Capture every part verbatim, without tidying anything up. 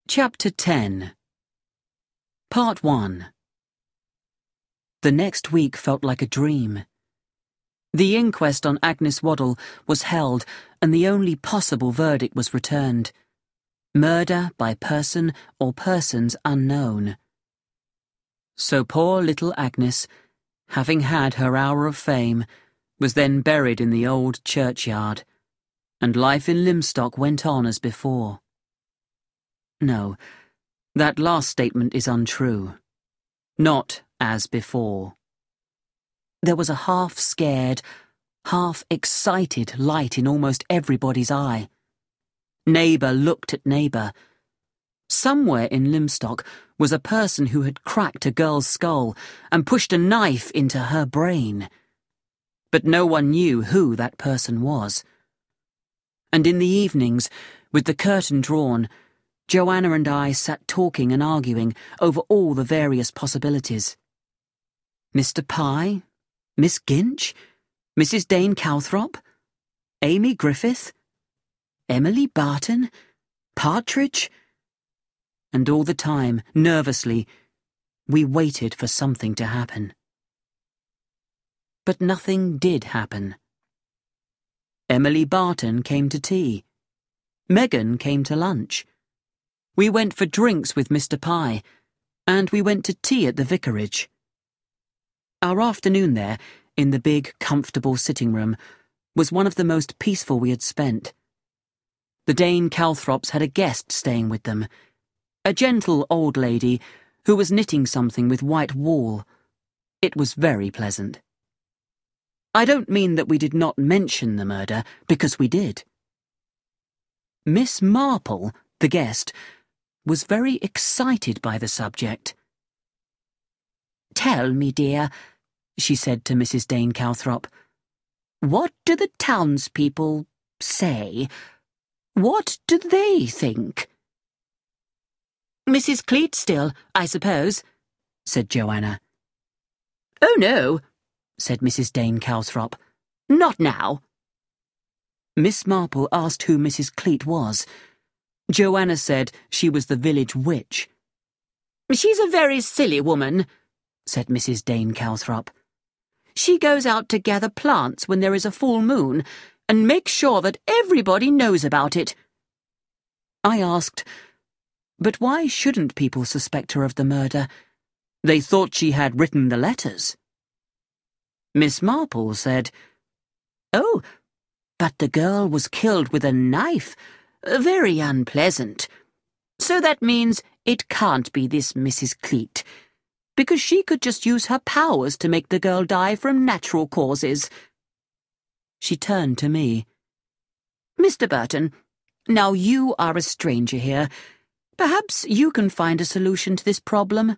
Chapter ten. Part one. The next week felt like a dream. The inquest on Agnes Waddle was held, and the only possible verdict was returned. Murder by person or persons unknown. So poor little Agnes, having had her hour of fame, was then buried in the old churchyard, and life in Lymstock went on as before. No, that last statement is untrue. Not as before. There was a half-scared, half-excited light in almost everybody's eye. Neighbour looked at neighbour. Somewhere in Lymstock was a person who had cracked a girl's skull and pushed a knife into her brain. But no one knew who that person was. And in the evenings, with the curtain drawn, Joanna and I sat talking and arguing over all the various possibilities. Mister Pye? Miss Ginch? Missus Dane Calthrop? Amy Griffith? Emily Barton? Partridge? And all the time, nervously, we waited for something to happen. But nothing did happen. Emily Barton came to tea. Megan came to lunch. We went for drinks with Mister Pye, and we went to tea at the vicarage. Our afternoon there, in the big, comfortable sitting room, was one of the most peaceful we had spent. The Dane Calthrops had a guest staying with them, a gentle old lady who was knitting something with white wool. It was very pleasant. I don't mean that we did not mention the murder, because we did. Miss Marple, the guest, was very excited by the subject. "Tell me, dear," she said to Missus Dane Calthrop, "what do the townspeople say? What do they think?" "Missus Cleat still, I suppose," said Joanna. "Oh, no," said Missus Dane Calthrop. "Not now." Miss Marple asked who Missus Cleat was. Joanna said she was the village witch. "She's a very silly woman," said Missus Dane Calthrop. "She goes out to gather plants when there is a full moon, and makes sure that everybody knows about it." I asked, but why shouldn't people suspect her of the murder? They thought she had written the letters. Miss Marple said, "Oh, but the girl was killed with a knife. Very unpleasant. So that means it can't be this Missus Cleat, because she could just use her powers to make the girl die from natural causes." She turned to me. "Mister Burton, now you are a stranger here. Perhaps you can find a solution to this problem."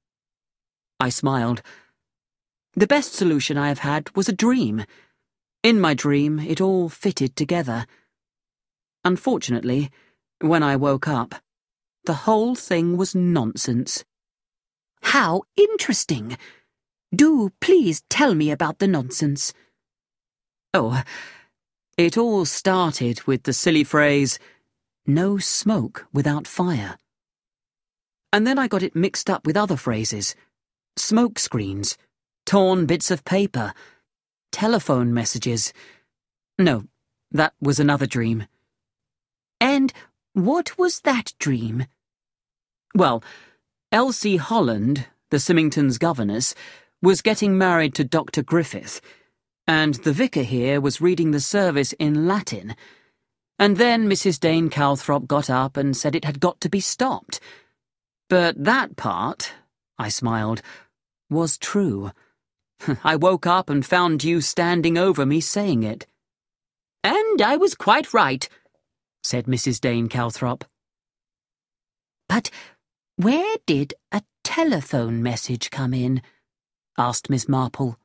I smiled. The best solution I have had was a dream. In my dream, it all fitted together. Unfortunately, when I woke up, the whole thing was nonsense. "How interesting! Do please tell me about the nonsense." Oh, it all started with the silly phrase, "no smoke without fire." And then I got it mixed up with other phrases, smoke screens, torn bits of paper, telephone messages. No, that was another dream. "And what was that dream?" Well, Elsie Holland, the Symington's governess, was getting married to Doctor Griffith, and the vicar here was reading the service in Latin. And then Missus Dane Calthrop got up and said it had got to be stopped. But that part, I smiled, was true. I woke up and found you standing over me saying it. "And I was quite right," said Missus Dane Calthrop. "But where did a telephone message come in?" asked Miss Marple.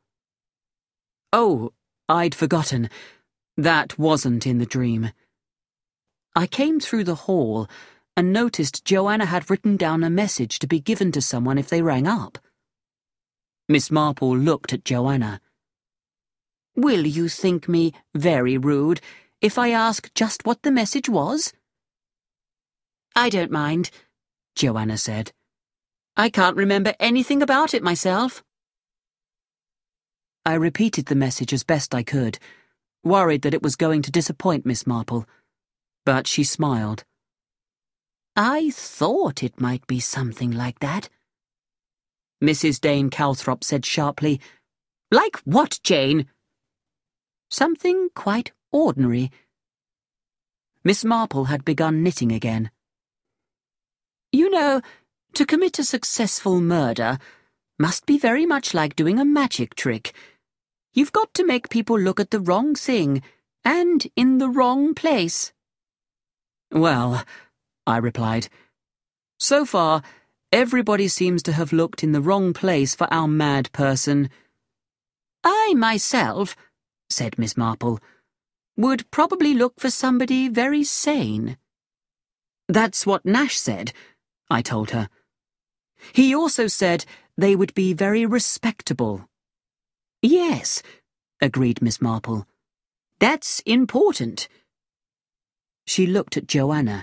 Oh, I'd forgotten. That wasn't in the dream. I came through the hall and noticed Joanna had written down a message to be given to someone if they rang up. Miss Marple looked at Joanna. "Will you think me very rude if I ask just what the message was?" "I don't mind," Joanna said. I can't remember anything about it myself. I repeated the message as best I could, worried that it was going to disappoint Miss Marple, but she smiled. I thought it might be something like that. Missus Dane Calthrop said sharply, Like what, Jane? Something quite ordinary. Miss Marple had begun knitting again. You know, to commit a successful murder must be very much like doing a magic trick. You've got to make people look at the wrong thing, and in the wrong place. Well, I replied, so far, everybody seems to have looked in the wrong place for our mad person. I myself, said Miss Marple, would probably look for somebody very sane. That's what Nash said, I told her. He also said they would be very respectable. Yes, agreed Miss Marple. That's important. She looked at Joanna.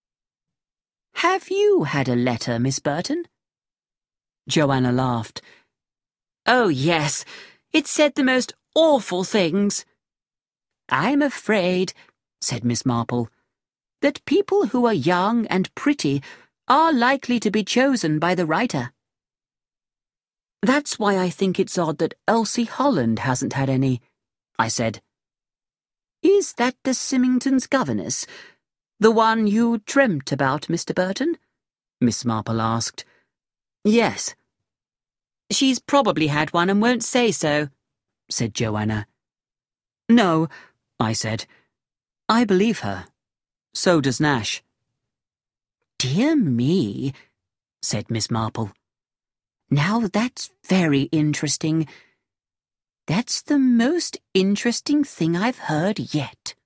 Have you had a letter, Miss Burton? Joanna laughed. Oh, yes. It said the most awful things. I'm afraid, said Miss Marple, that people who are young and pretty are likely to be chosen by the writer. That's why I think it's odd that Elsie Holland hasn't had any, I said. Is that the Symington's governess? The one you dreamt about, Mister Burton? Miss Marple asked. Yes. She's probably had one and won't say so, said Joanna. No, I said. I believe her. So does Nash. Dear me, said Miss Marple. Now that's very interesting. That's the most interesting thing I've heard yet.